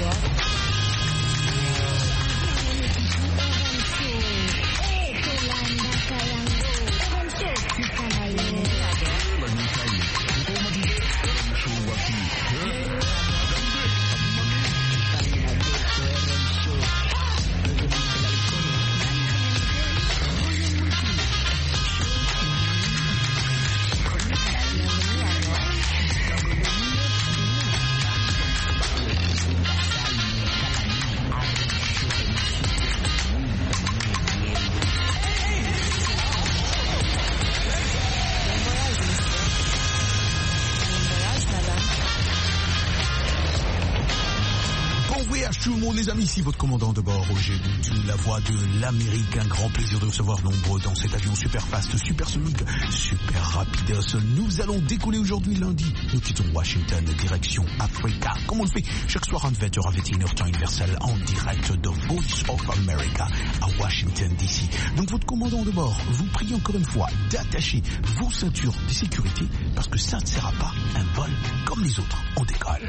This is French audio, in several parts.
Tout le monde, les amis, ici votre commandant de bord, Roger Moutou, la voix de l'Amérique. Un grand plaisir de recevoir nombreux dans cet avion super fast, super sonique, super rapide. Nous allons décoller aujourd'hui lundi. Nous quittons Washington, direction Africa. Comme on le fait chaque soir à 20h à 21h temps universel en direct de Voice of America à Washington DC. Donc votre commandant de bord vous prie encore une fois d'attacher vos ceintures de sécurité parce que ça ne sera pas un vol comme les autres. On décolle.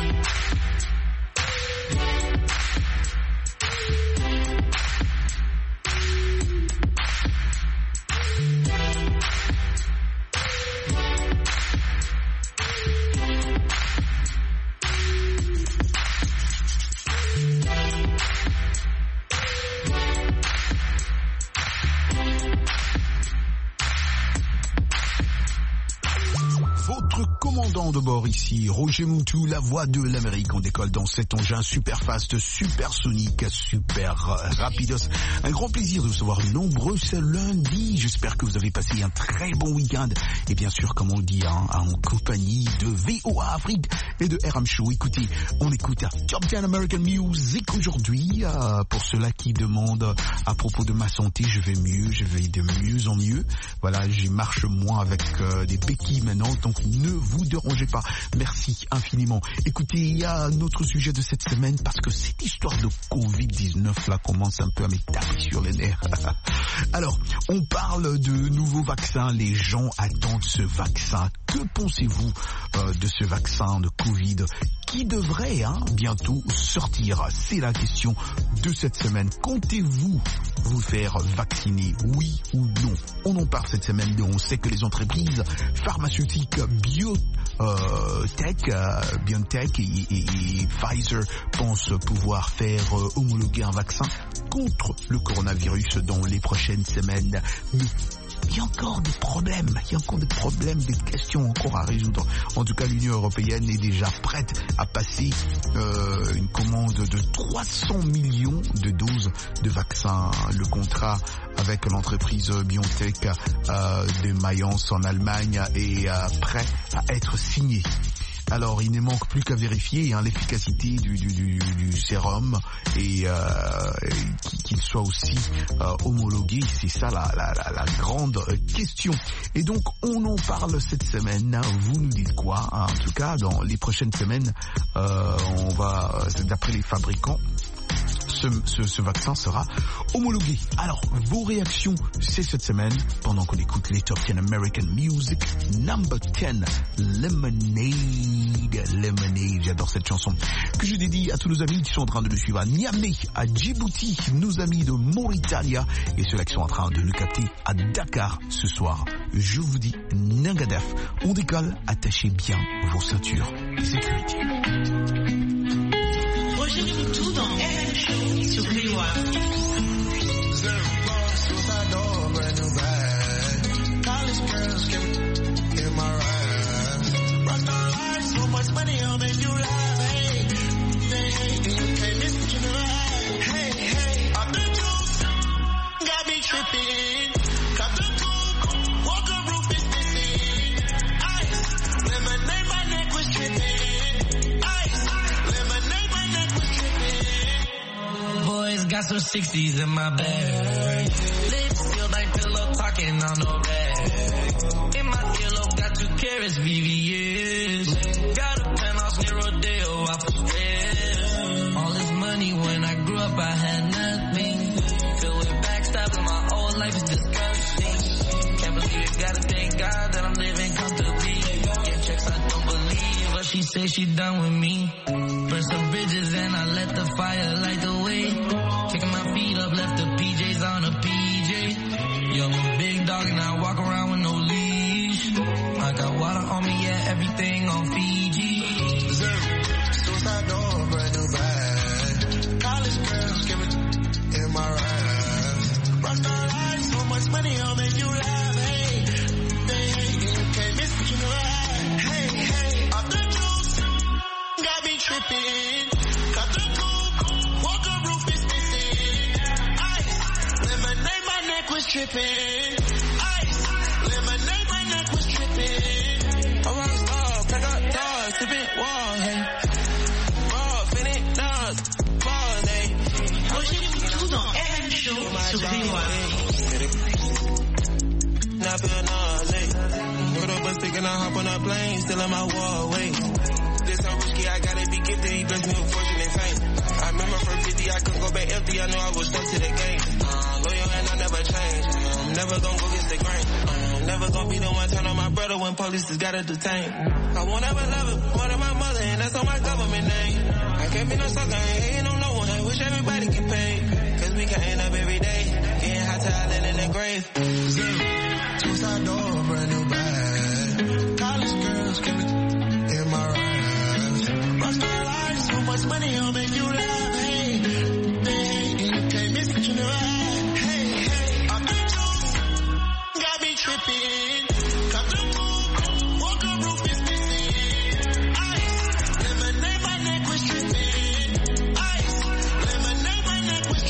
De bord ici, Roger Moutou, la voix de l'Amérique. On décolle dans cet engin super fast, super sonique, super rapidos. Un grand plaisir de vous recevoir nombreux ce lundi. J'espère que vous avez passé un très bon week-end. Et bien sûr, comme on le dit, en compagnie de VOA Afrique et de RM Show. Écoutez, on écoute Top 10 American Music aujourd'hui. Pour ceux-là qui demandent à propos de ma santé, je vais mieux, je vais de mieux en mieux. Voilà, j'y marche moins avec des béquilles maintenant, donc ne vous dérangez pas. Merci infiniment. Écoutez, il y a un autre sujet de cette semaine parce que cette histoire de Covid-19 là commence un peu à me taper sur les nerfs. Alors, on parle de nouveaux vaccins. Les gens attendent ce vaccin. Que pensez-vous de ce vaccin de Covid qui devrait bientôt sortir? C'est la question de cette semaine. Comptez-vous vous faire vacciner, oui ou non? On en parle cette semaine. On sait que les entreprises pharmaceutiques BioNTech et Pfizer pensent pouvoir faire homologuer un vaccin contre le coronavirus dans les prochaines semaines. Mais il y a encore des problèmes, des questions encore à résoudre. En tout cas, l'Union européenne est déjà prête à passer une commande de 300 millions de doses de vaccins. Le contrat avec l'entreprise BioNTech de Mayence en Allemagne est prêt à être signé. Alors, il ne manque plus qu'à vérifier l'efficacité du sérum et qu'il soit aussi homologué. C'est ça la grande question. Et donc, on en parle cette semaine. Vous nous dites quoi? En tout cas, dans les prochaines semaines, on va, d'après les fabricants, ce vaccin sera homologué. Alors, vos réactions, c'est cette semaine, pendant qu'on écoute les Top 10 American Music, number 10, Lemonade, j'adore cette chanson, que je dédie à tous nos amis qui sont en train de nous suivre à Niamey, à Djibouti, nos amis de Mauritania, et ceux-là qui sont en train de nous capter à Dakar ce soir. Je vous dis, Nangadef, on décolle, attachez bien vos ceintures de sécurité. Roger Moutou dans RM Show sur VOA. Got some 60s in my bag. Lips sealed like pillow talking on no bag. In my earlobe got 2 carats, VVS. Got a penthouse near Rodeo, I for stress. All this money when I grew up I had nothing. Filled with backstabbing, my whole life is disgusting. Can't believe it, gotta thank God that I'm living comfortably. Get checks I don't believe, but she say she done with me. Burn some bridges and I fire, light the way. Kicking my feet up, left the PJs on a PJ. Young and big dog and I walk around with no leash. I got water on me, yeah, everything on Fiji. Suicide door, brand new bag. College girls give it in my ride. Rockstar life, so much money, I'll make you laugh. Hey, you can't miss what you know. Hey, off the juice, got me tripping. Cut the coupe, walker roof is missing. Ice, lemonade, my neck was tripping. Ice, lemonade, my neck was tripping. I'm on star, pack up dogs, sipping wall, hey. Ball, finish, dogs, ball, hey. Tout dans RM Show sur VOA. Now I feel nauseous. Put up a stick and I hop on a plane, still in my wall, wait. This so risky, I gotta be gifted, he blessed me with fortune and fame. I remember from 50, I couldn't go back empty, I know I was stuck to the game. Loyal and I never change, I'm never gonna go against the grain. I'm never gonna be the one turn on my brother when police just gotta detain. I won't ever love it more than my mother, and that's on my government name. I can't be no sucker, I ain't hating on no one, I wish everybody get paid. Cause we can end up every day, getting hot talent in the grave. Suicide door, brand new bag. College girls give it in my ride. Rockstar life, so much money, I'll make you laugh. Hey, you can't miss what you know. Hey, off the juice, got me tripping. Cut the coupe, walker roof is missing. Ice, lemonade, my neck was tripping. Ice, lemonade, my neck was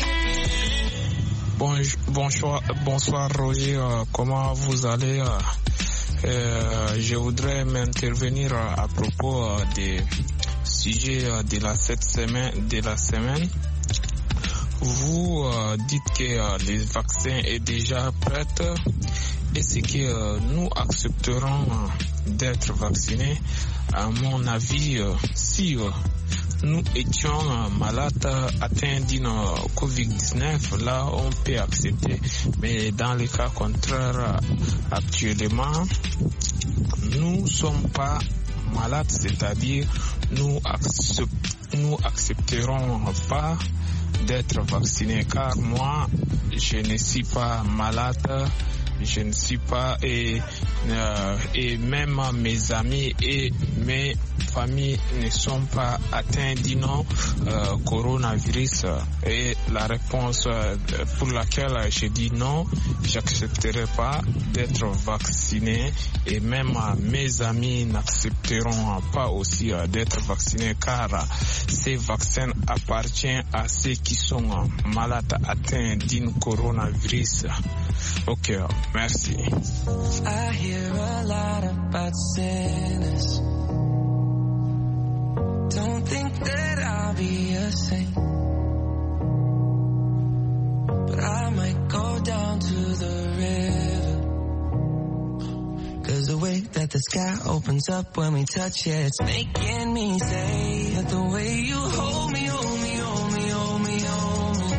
tripping. Bonsoir Roger, comment vous allez? Je voudrais m'intervenir à propos des sujets de cette semaine. Vous dites que les vaccins est déjà prêt. Est-ce que nous accepterons d'être vaccinés? À mon avis, si nous étions malades atteints d'une COVID-19, là on peut accepter. Mais dans le cas contraire, actuellement, nous ne sommes pas malades, c'est-à-dire nous accepterons pas d'être vaccinés, car moi je ne suis pas malade. Je ne suis pas et même mes amis et mes familles ne sont pas atteints d'un coronavirus. Et la réponse pour laquelle je dis non, j'accepterai pas d'être vacciné et même mes amis n'accepteront pas aussi d'être vaccinés, car ces vaccins appartiennent à ceux qui sont malades atteints d'un coronavirus. Ok, merci. I hear a lot about sinners. Don't think that I'll be a saint, but I might go down to the river. 'Cause the way that the sky opens up when we touch it, it's making me say that the way you hold me, hold me, hold me, hold me, hold me.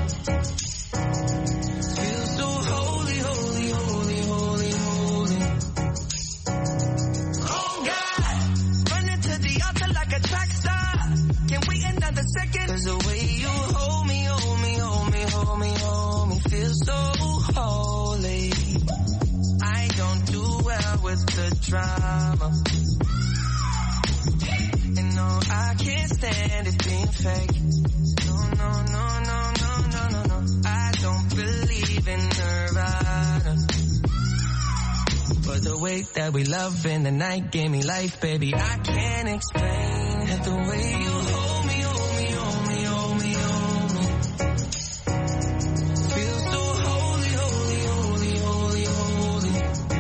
Cause the way you hold me, hold me, hold me, hold me, hold me, feels so holy. I don't do well with the drama. And no, I can't stand it being fake. No, no, no, no, no, no, no, no. I don't believe in Nirvana. But the way that we love in the night gave me life, baby. I can't explain it. The way you hold me, hold me, hold me, hold me, hold me. Feel so holy, holy, holy, holy, holy.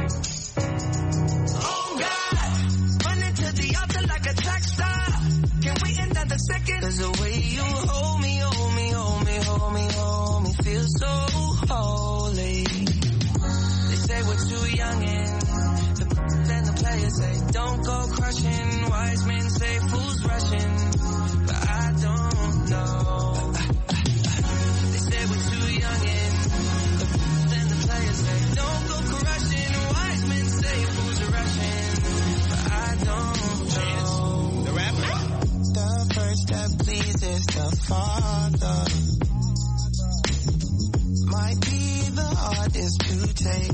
Oh God, running to the altar like a track star. Can't wait another second. 'Cause the way you hold me, hold me, hold me, hold me, hold me, feel so holy. They say we're too young and then the players say don't go crushing. Wise men say fools rushing, but I don't know. They say we're too young and then the players say don't go crushing. Wise men say fools are rushing, but I don't know. The rapper, the first step, please. Jesus the Father might be the hardest to take.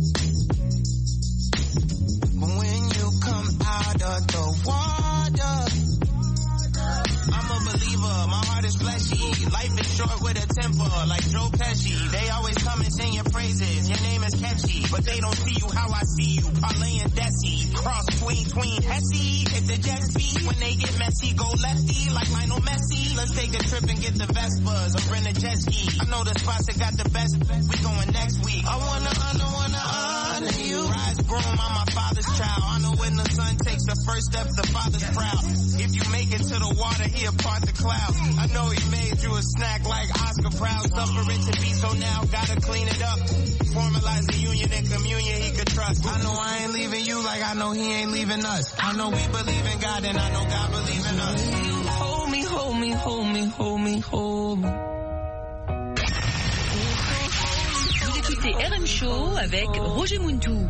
But when you come out of the water, I'm a believer, my heart is fleshy. Life is short with a temper, like Joe Pesci. They always come and sing your praises, your name is catchy. But they don't see you how I see you, parlaying Desi. Cross tween, Hesse. If the Jets beat, when they get messy, go lefty, like Lionel Messi. Let's take a trip and get the Vespas, or rent a jet ski. I know the spots that got the best, we going next week. I wanna honor you. Rise broom, I'm my father's child. I know when the son takes the first step, the father's proud. If you make it to the water, he'll part the clouds. I know he made you a snack like Oscar Proud. Suffer it to be, so now gotta clean it up. Formalize the union and communion he could trust. I know I ain't leaving you like I know he ain't leaving us. I know we believe in God and I know God believe in us. Hold me, hold me, hold me, hold me, hold me. Vous écoutez RM Show avec Roger Muntou.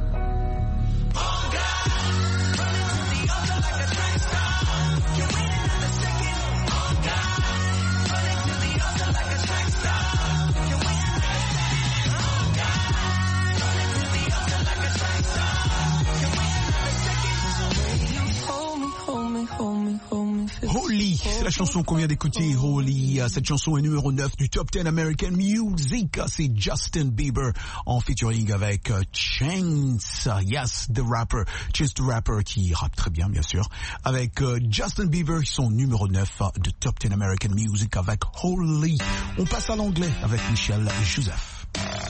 Holy, c'est la chanson qu'on vient d'écouter, Holy. Cette chanson est numéro 9 du Top 10 American Music. C'est Justin Bieber en featuring avec Chance. Yes, the rapper. Chance the rapper qui rappe très bien, bien sûr. Avec Justin Bieber, son numéro 9 de Top 10 American Music avec Holy. On passe à l'anglais avec Michel Joseph.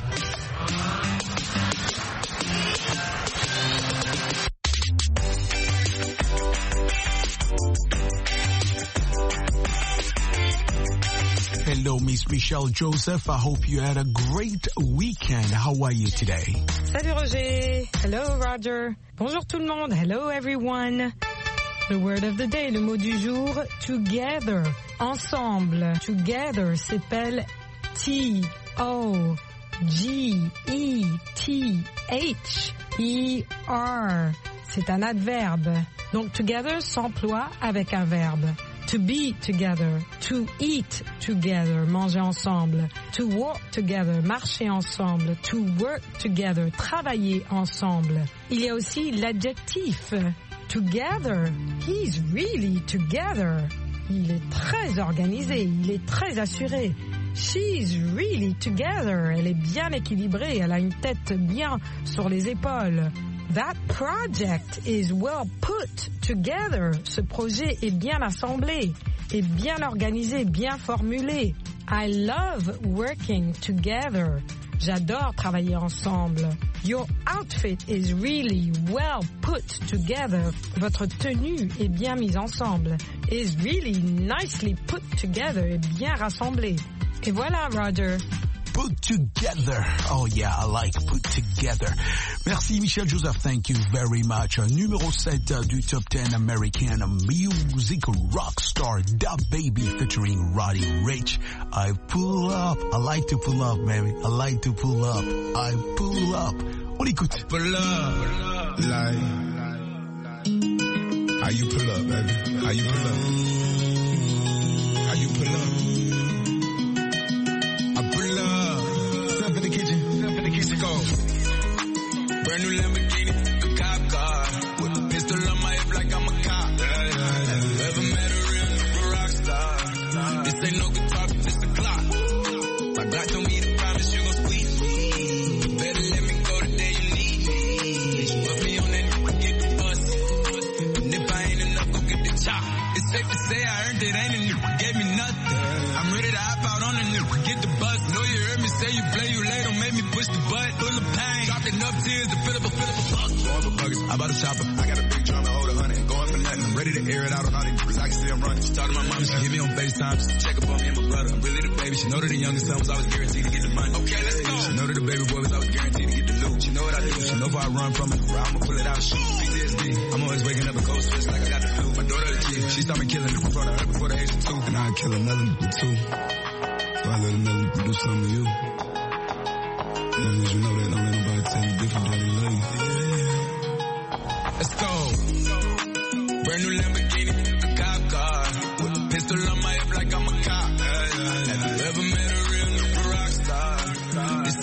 Hello, Miss Michelle Joseph. I hope you had a great weekend. How are you today? Salut Roger. Hello Roger. Bonjour tout le monde. Hello everyone. The word of the day, le mot du jour, together. Ensemble. Together s'appelle T-O-G-E-T-H-E-R. C'est un adverbe. Donc together s'emploie avec un verbe. To be together, to eat together, manger ensemble, to walk together, marcher ensemble, to work together, travailler ensemble. Il y a aussi l'adjectif together. He's really together. Il est très organisé, il est très assuré. She's really together. Elle est bien équilibrée, elle a une tête bien sur les épaules. That project is well put together. Ce projet est bien assemblé, est bien organisé, bien formulé. I love working together. J'adore travailler ensemble. Your outfit is really well put together. Votre tenue est bien mise ensemble. Is really nicely put together. Est bien rassemblée. Et voilà, Roger. Put together. Oh yeah, I like put together. Merci Michel Joseph, thank you very much. Numéro 7 du Top 10 American Music Rockstar, Da Baby featuring Roddy Ricch. I pull up, I like to pull up, baby. I like to pull up, I pull up. On écoute. I pull up, like. How you pull up, baby? How you pull up? How you pull up? Brand new Lamborghini, a cop car, with a pistol on my hip like I'm a cop. Ever met a real rock star? This ain't no guitar, this a clock. My God told me to promise you gon' squeeze me. You better let me go the day you need me. Put me on that, get the bus. And if I ain't enough, go get the chop. It's safe to say I earned it, ain't a new, gave me nothing. I'm ready to hop out on the new, get the bus. Know you heard me say you play, you late, don't make me push the button. Full of pain, dropped enough tears to fill up a bucket. Going for buggers, I bought a chopper. I got a big drum to hold 100. Going for nothing, I'm ready to air it out on all these niggas. I can see I'm running. She talked to my mom, she hit me on FaceTime. She check up on me and my brother. I'm really the baby. She know that the youngest son was always guaranteed to get the money. Okay, let's go. She know that the baby boy was always guaranteed to get the loot. She know what I do. She know if I run from it, I'ma pull it out, shoot. PTSD. I'm always waking up a cold switch like I got the flu. My daughter the chief. She saw me killing in front of her before the age of 2. And I'd kill another nigga too. So I let another nigga do something to you. As long as you know that, don't let nobody tell you different that they love you. Let's go. Brand new Lamborghini, a cop car, with a pistol on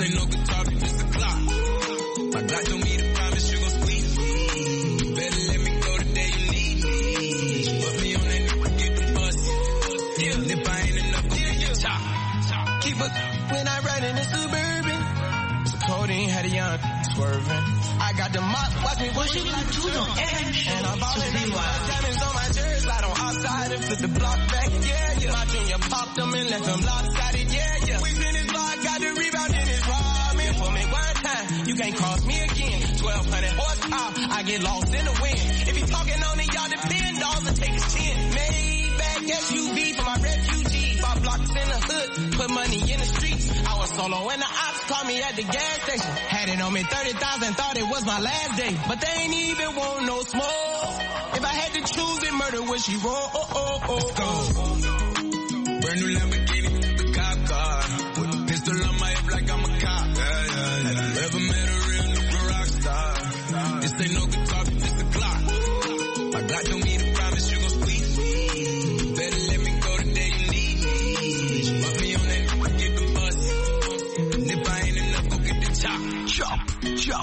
ain't no guitar, it's just a clock. My God told me to promise you gon' squeeze me. Better let me go the day you need me. Put me on that nigga, get the bus. Yeah, and if I ain't enough, go get your top. Keep up when I ride in the Suburban. So codeine had a young swerving. I got the mop, watch me push it like a tout dans RM and I'm Show sur VOA. diamonds on my jersey, slide on outside and flip the block back, yeah. My junior popped them and left them lopsided, yeah. We been his block, got the rebound in his ramen. For me one time, you can't cross me again. 1,200 horsepower, I get lost in the wind. If he talking on it, y'all depend, dogs will take his chin. Maybach SUV for my refugees. 5 blocks in the hood, put money in the streets. I was solo and the ops called me at the gas station. Had it on me 30,000, thought it was my last day. But they ain't even want no smoke. If I had to choose it, murder would she roll? Let's go. Brand new Lamborghini, the cop car. With a pistol on my hip like I'm a cop. Have you ever met a real nigga rock star? This ain't no guitar, it's just a clock. My God told me to promise you gon' squeeze me. Better let me go the day you need me. Put me on that nigga, get the bus. And if I ain't enough, go get the chop. Chop, chop.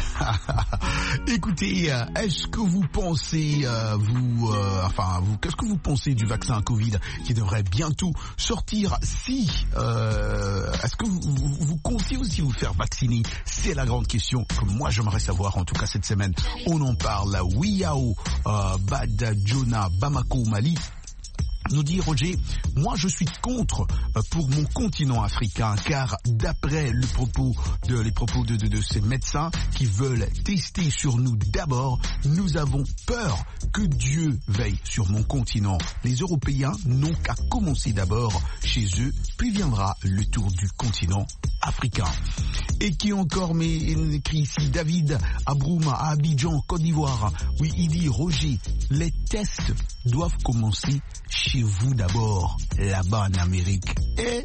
Écoutez, est-ce que vous pensez, qu'est-ce que vous pensez du vaccin Covid qui devrait bientôt sortir? Si, est-ce que vous comptez aussi vous faire vacciner? C'est la grande question que moi j'aimerais savoir. En tout cas cette semaine, on en parle. Wiao, Bad Jonah, Bamako, Mali. Nous dit Roger, moi je suis contre pour mon continent africain, car d'après les propos de ces médecins qui veulent tester sur nous d'abord, nous avons peur que Dieu veille sur mon continent. Les Européens n'ont qu'à commencer d'abord chez eux, puis viendra le tour du continent africain. Et qui encore écrit ici David Abroum à Abidjan, Côte d'Ivoire. Oui, il dit Roger, les tests doivent commencer chez vous d'abord, là-bas en Amérique. Et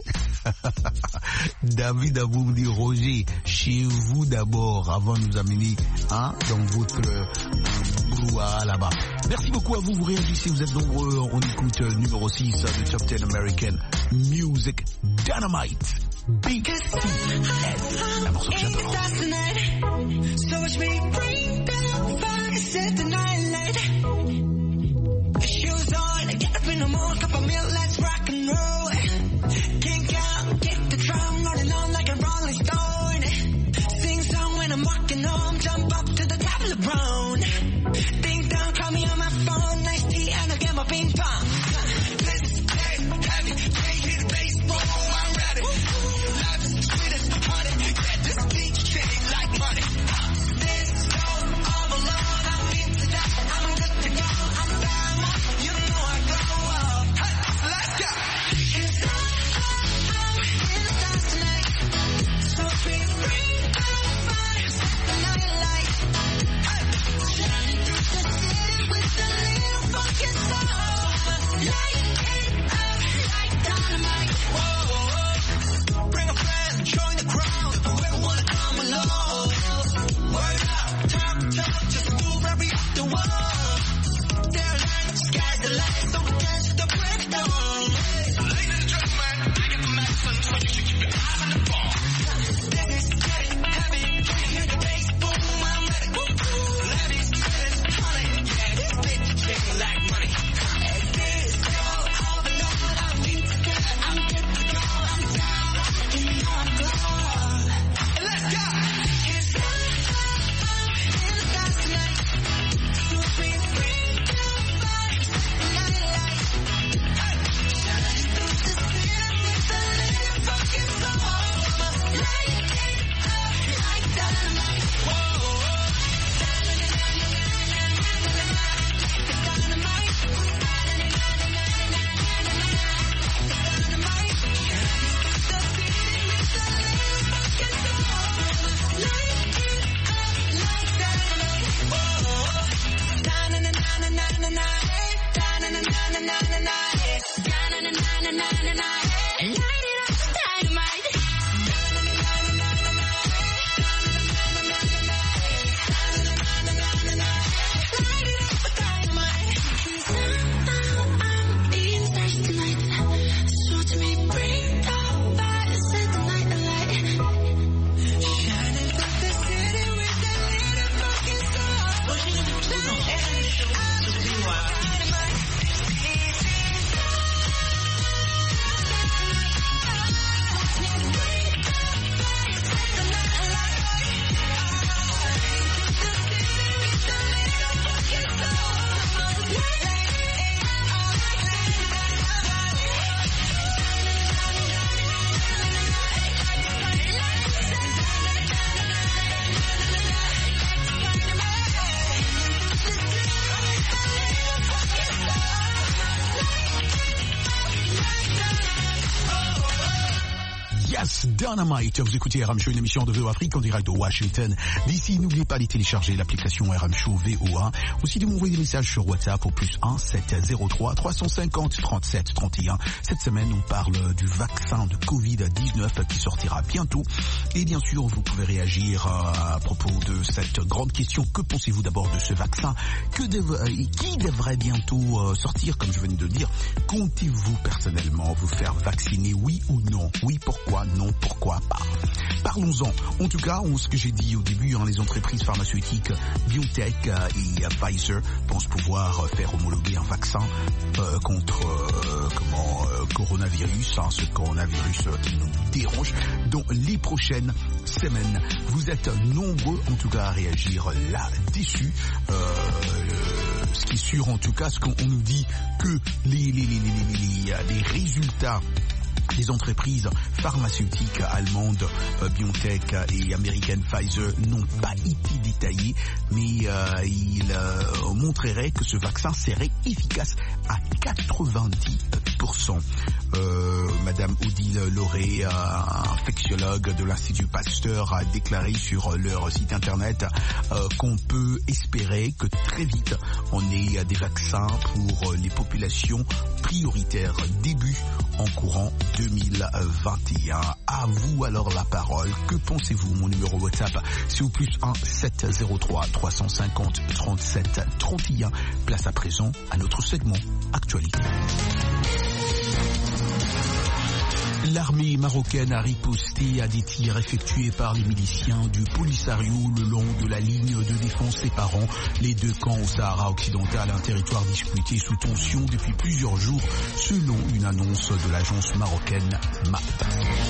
David Abroum dit Roger, chez vous d'abord, avant de nous amener dans votre brouhaha là-bas. Merci beaucoup à vous, vous réagissez, vous êtes nombreux. On écoute numéro 6 de Top 10 American Music Dynamite. Big C. Un morceau que j'adore. So watch me bring down fire, set the night light. Shoes on, get up in the morning, cup of milk, let's rock and roll. Kink out, get the drum, rolling on like a rolling stone. Sing song when I'm walking home, jump up to the top of the brown. Ding dong, call me on my phone, nice tea, and I'll get my ping pong. Let's play heavy, play the baseball, I'm ready. Life is sweet as a party, yeah, this beat shitty like money. This song, I'm alone, I'm into that, I'm good to Yes, Dynamite. Vous écoutez RM Show, une émission de VO Afrique en direct de Washington. D'ici, n'oubliez pas de télécharger l'application RM Show VOA. Aussi de m'envoyer des messages sur WhatsApp au +1 703 350 37 31. Cette semaine, on parle du vaccin de Covid-19 qui sortira bientôt. Et bien sûr, vous pouvez réagir à propos de cette grande question. Que pensez-vous d'abord de ce vaccin? Qui devrait bientôt sortir, comme je viens de le dire? Comptez-vous personnellement vous faire vacciner, oui ou non? Oui, pourquoi? Non, pourquoi pas? Parlons-en. En tout cas, ce que j'ai dit au début, les entreprises pharmaceutiques BioNTech et Pfizer pensent pouvoir faire homologuer un vaccin contre coronavirus, ce coronavirus qui nous dérange dans les prochaines semaines. Vous êtes nombreux en tout cas à réagir là-dessus. Ce qui est sûr en tout cas, ce qu'on nous dit que les résultats des entreprises pharmaceutiques allemandes BioNTech et américaines Pfizer n'ont pas été détaillés, mais ils montreraient que ce vaccin serait efficace à 90%. Madame Odile Lauré, infectiologue de l'Institut Pasteur, a déclaré sur leur site internet qu'on peut espérer que très vite on ait des vaccins pour les populations prioritaires début en courant 2021. À vous alors la parole. Que pensez-vous? Mon numéro WhatsApp, c'est au +1 703 350 37 31. Place à présent à notre segment Actualité. L'armée marocaine a riposté à des tirs effectués par les miliciens du Polisario le long de la ligne de défense séparant les deux camps au Sahara occidental, un territoire disputé sous tension depuis plusieurs jours, selon une annonce de l'agence marocaine MAP.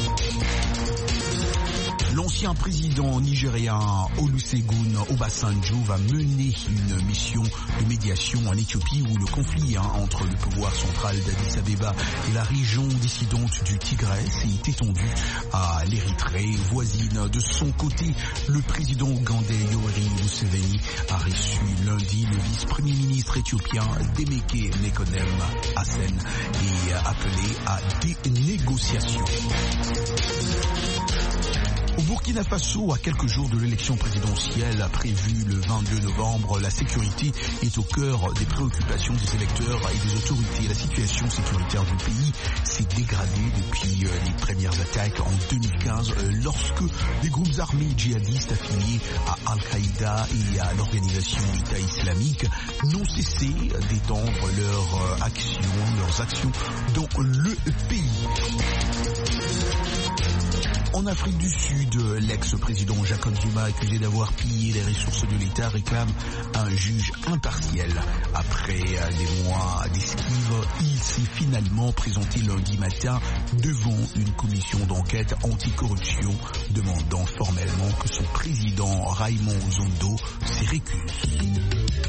L'ancien président nigérien Olusegun Obasanjo va mener une mission de médiation en Éthiopie où le conflit entre le pouvoir central d'Addis Abeba et la région dissidente du Tigray s'est étendu à l'Érythrée voisine. De son côté, le président ougandais Yoweri Museveni a reçu lundi le vice-premier ministre éthiopien Demeke Mekonnen Hassen et a appelé à des négociations. Au Burkina Faso, à quelques jours de l'élection présidentielle prévue le 22 novembre, la sécurité est au cœur des préoccupations des électeurs et des autorités. La situation sécuritaire du pays s'est dégradée depuis les premières attaques en 2015 lorsque des groupes armés djihadistes affiliés à Al-Qaïda et à l'organisation État islamique n'ont cessé d'étendre leurs actions dans le pays. En Afrique du Sud, l'ex-président Jacob Zuma, accusé d'avoir pillé les ressources de l'État, réclame un juge impartial. Après des mois d'esquive, il s'est finalement présenté lundi matin devant une commission d'enquête anticorruption, demandant formellement que son président Raymond Zondo s'y récuse.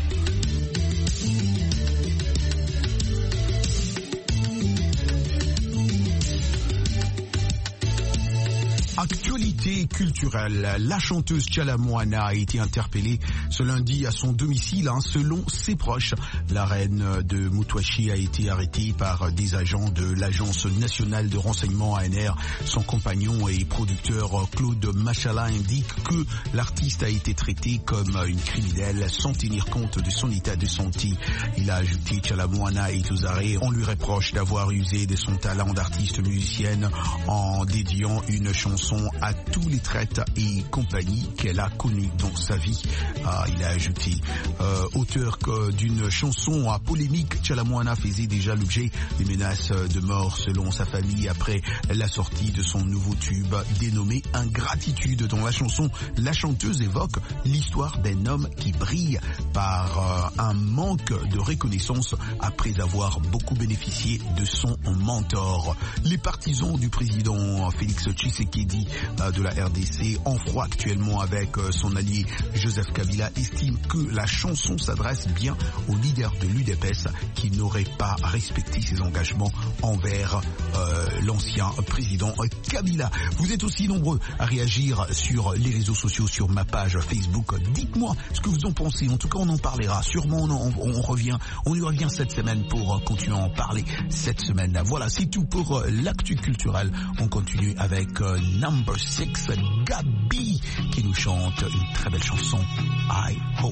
Actualité culturelle, la chanteuse Tchala Moana a été interpellée ce lundi à son domicile. Selon ses proches, la reine de Moutouachi a été arrêtée par des agents de l'Agence nationale de renseignement ANR. Son compagnon et producteur Claude Machala indique que l'artiste a été traité comme une criminelle sans tenir compte de son état de santé. Il a ajouté Tchala Moana est aux arrêts. On lui reproche d'avoir usé de son talent d'artiste musicienne en dédiant une chanson à tous les traites et compagnies qu'elle a connues dans sa vie. Il a ajouté, auteur d'une chanson à polémique, Tchala Moana faisait déjà l'objet des menaces de mort selon sa famille après la sortie de son nouveau tube dénommé Ingratitude. Dans la chanson, la chanteuse évoque l'histoire d'un homme qui brille par un manque de reconnaissance après avoir beaucoup bénéficié de son mentor. Les partisans du président Félix Tshisekedi de la RDC, en froid actuellement avec son allié Joseph Kabila, estime que la chanson s'adresse bien au leader de l'UDPS qui n'aurait pas respecté ses engagements envers l'ancien président Kabila. Vous êtes aussi nombreux à réagir sur les réseaux sociaux, sur ma page Facebook. Dites-moi ce que vous en pensez. En tout cas, on en parlera. Sûrement, on y revient cette semaine pour continuer à en parler cette semaine. Voilà, c'est tout pour l'actu culturel. On continue avec Number 6, Gabi, qui nous chante une très belle chanson, I Hope.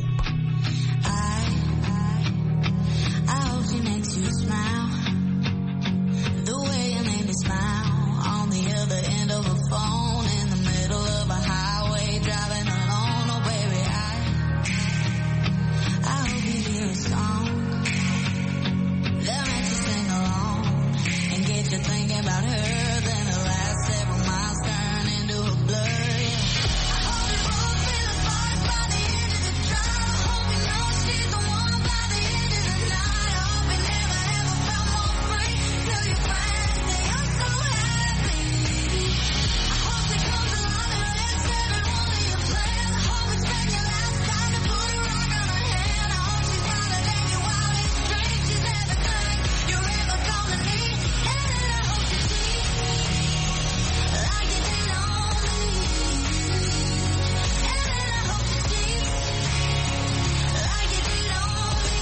I hope she makes you smile. The way you made me smile on the other end of the phone in the middle of a highway driving alone. Oh baby, I hope you hear a song that makes you sing along and get you thinking about her. Then the last several miles turn into a blur. I hope you both feel the sparks by the end of the drive. I hope you know she's the one by the end of the night. I hope you never ever felt more free till your friends say you're so happy. I hope it comes along and lets every one of your plans. I hope it's been your last time to put a rock on her hand. I hope she's not letting you out in straight. She's everything you're ever gonna need. And I hope you see like you did on me. And I hope you see like you did on me.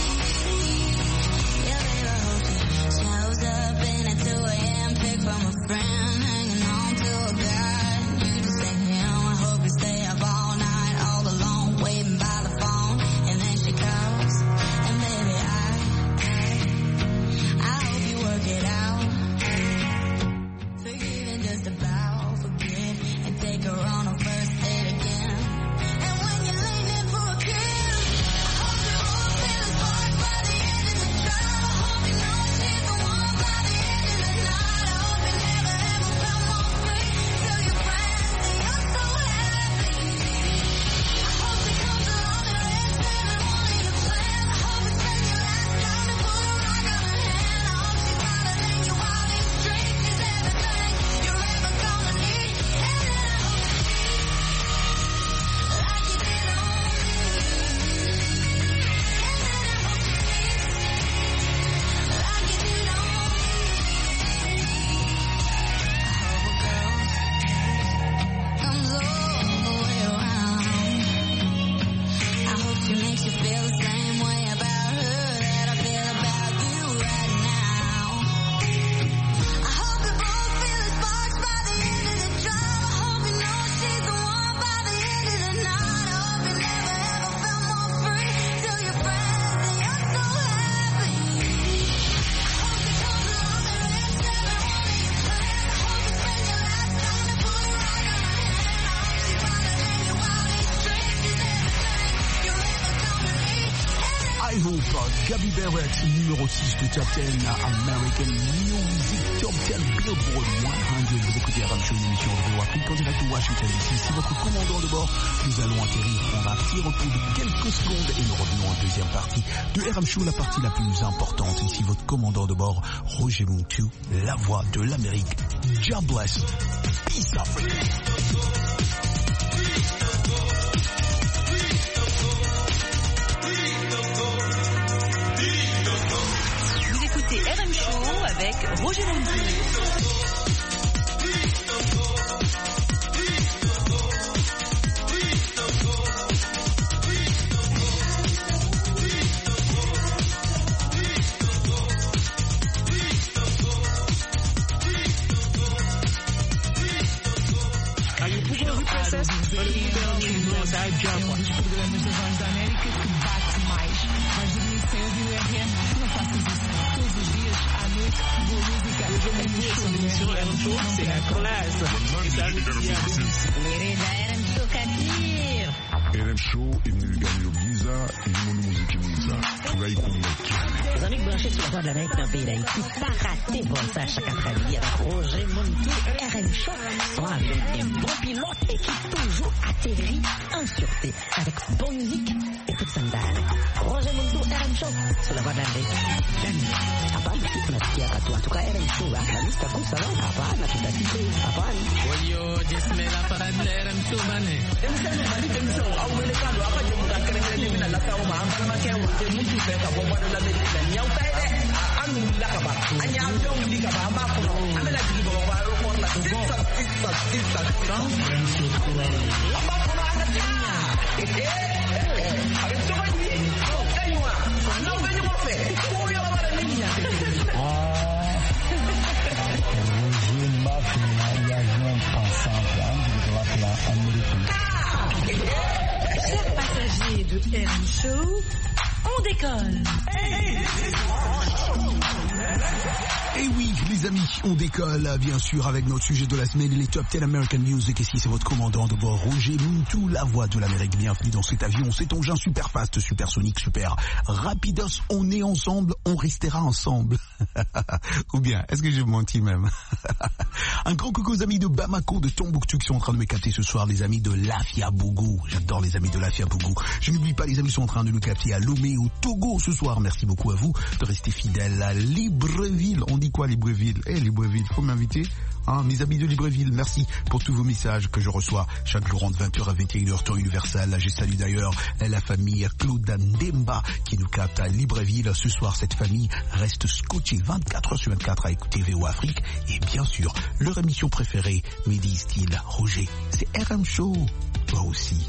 Yeah, baby, I hope she shows up in at 2 a.m. pick from a friend, hanging on to a guy. You just ain't him. I hope you stay up all night, all alone, waiting by the phone. And then she calls, and baby, I hope you work it out. Forgive and just about forget, and take her on a first date again. And when you're leaning for a kiss, I hope you both feel the spark by the end of the drive. I hope you know she's the one by the end of the night. I hope you never ever felt more free till your friends say you're so happy. I hope it comes along and lets every one of your plans. I hope it's been your last time to put a rock on her hand. I hope she's not letting you out in straight. She's everything you're ever gonna need. And I hope you see like you did on me. And I hope you see like you did on me. I hope a girl comes all the way around. I hope she makes you feel the same way about her that I feel about you right now. I hope you both feel the sparks by the end of the drive. I hope you know she's the one by the end of the night. I hope you never ever felt more free till your friends say you're so happy. I hope it comes along and lets every one of your plans. I hope it's been your last time to put a rock on her hand. I hope she's not letting you out in straight. She's everything you're ever gonna need. I Hope, Gabi Barrett, numéro 6 de Top 10 American Music, Top 10 Billboard 100. Vous écoutez RM Show, une émission de VOA Afrique en direct de Washington DC. C'est votre commandant de bord. Nous allons atterrir, prendre un petit repos de quelques secondes et nous revenons en deuxième partie de RM Show, la partie la plus importante. Ici votre commandant de bord, Roger Muntu, la voix de l'Amérique. God bless. Peace Africa. Vous écoutez RM Show avec Roger Muntu. Programas da Voz da América que bate mais. Vais dormir cedo e o RM não faças isso. Todos os dias, à noite, boa música. RM Show, c'est la classe. Les RM Show, RM Show imeniligani Giza ilimundo muziki mwiza tunaikumbukira. Les amis branchés sur la voie de l'Amérique dans le pays d'Haïti, pas raté pour ça chaque après-midi avec Roger Montou, RM Show, sont avec un bon pilote et qui toujours atterrit en sûreté avec bonne musique et toute sandale. Roger Montou, RM Show, sur la voie de l'Amérique. Hapana, tunasikia katu. En tout cas, RM Show, la liste comme ça, hapana, tutatike, hapana. Wayo, jismela para RM Show, bane. Chers passagers de RM Show, on décolle. Et oui, les amis, on décolle, bien sûr, avec notre sujet de la semaine, les Top 10 American Music. Et si c'est votre commandant de bord, Roger Montou, la voix de l'Amérique. Bienvenue dans cet avion, cet engin super fast, super sonique, super rapidos. On est ensemble, on restera ensemble. Ou bien, est-ce que j'ai menti même? Un grand coucou aux amis de Bamako, de Tombouctou qui sont en train de me capter ce soir, les amis de Lafia-Bougou. J'adore les amis de Lafia-Bougou. Je n'oublie pas, les amis sont en train de nous capter à Lomé, au Togo ce soir. Merci beaucoup à vous de rester fidèles à Libreville. On dit quoi Libreville? Libreville, faut m'inviter. Mes amis de Libreville, merci pour tous vos messages que je reçois chaque jour entre 20h à 21h temps universel. Je salue d'ailleurs la famille Claude Ndemba qui nous capte à Libreville. Ce soir, cette famille reste scotchée 24h/24 à écouter VO Afrique. Et bien sûr, leur émission préférée, Midi Style Roger, c'est RM Show. Toi aussi.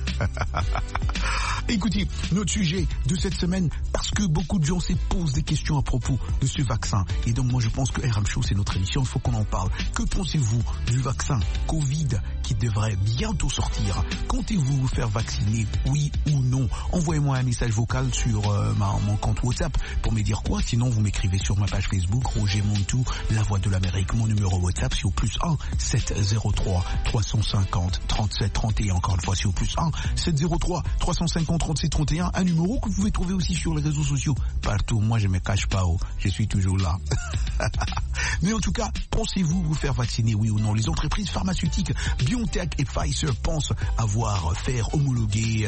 Écoutez, notre sujet de cette semaine, parce que beaucoup de gens se posent des questions à propos de ce vaccin. Et donc moi je pense que RM Show c'est notre émission, il faut qu'on en parle. Que pensez-vous du vaccin Covid qui devrait bientôt sortir? Comptez-vous vous faire vacciner, oui ou non? Envoyez-moi un message vocal sur mon compte WhatsApp pour me dire quoi. Sinon vous m'écrivez sur ma page Facebook, Roger Montou, la voix de l'Amérique. Mon numéro WhatsApp c'est au +1 703 350 37 31. Encore une fois c'est au +1 703 350 37 31. Un numéro que vous pouvez trouver aussi sur les réseaux sociaux. Partout, moi je me cache pas, je suis toujours là. Mais en tout cas, pensez-vous vous faire vacciner, oui ou non? Les entreprises pharmaceutiques BioNTech et Pfizer pensent pouvoir faire homologuer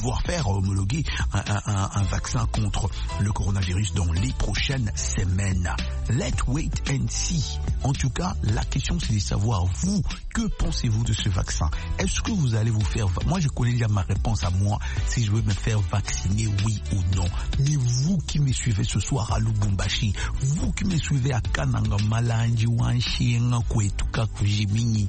un vaccin contre le coronavirus dans les prochaines semaines. Let's wait and see. En tout cas, la question c'est de savoir, vous, que pensez-vous de ce vaccin? Est-ce que vous allez vous faire... Moi je connais déjà ma réponse à moi, si je veux me faire vacciner, oui ou non. Mais vous qui me suivez ce soir à Lubumbashi, vous qui me suivez à Kananga, Malanji, Wanshienga, Kwetuka, Kujimini,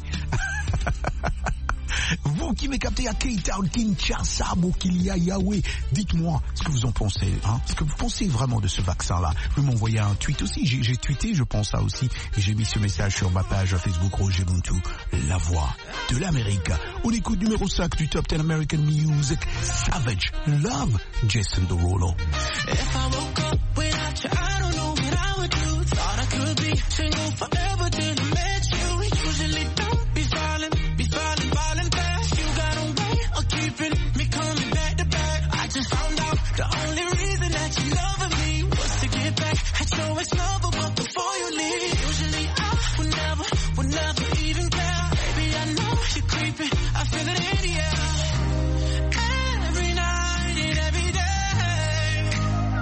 vous qui me captez à K-Town, Kinshasa, Bokilia, Yahweh, dites-moi ce que vous en pensez, ce que vous pensez vraiment de ce vaccin-là. Vous pouvez m'envoyer un tweet aussi, j'ai tweeté, je pense ça aussi, et j'ai mis ce message sur ma page Facebook Roger Montou, la voix de l'Amérique. On écoute numéro 5 du Top 10 American Music, Savage Love, Jason Derulo. If I woke up without you, I don't know what I would do. Thought I could be single forever till I met you. Usually don't be falling fast. You got a way of keeping me coming back to back. I just found out the only reason that you loving me was to get back at your ex-lover, but before you leave, usually I would never even care. Baby, I know you're creeping, I feel it in the air. Every night and every day,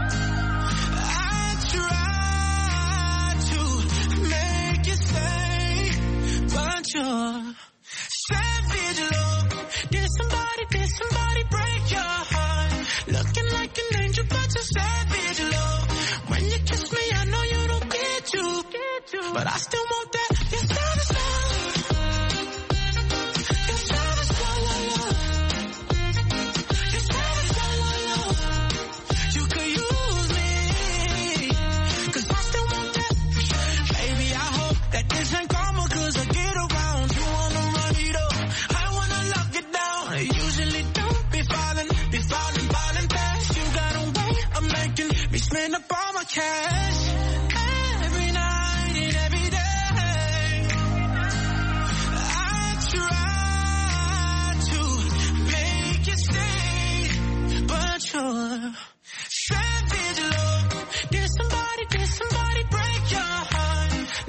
I try to make you stay, but you're savage love. Did somebody break your heart? Looking like an angel, but you're savage love. When you kiss me, I know you don't get to, but I still want that. You're savage love. You're savage love. You're savage love. You could use me, 'cause I still want that. Baby, I hope that this ain't karma, 'cause I get around. You wanna run it up, I wanna lock it down. I usually don't be falling fast. You got a way of making me spend up all my cash. Every night and every day,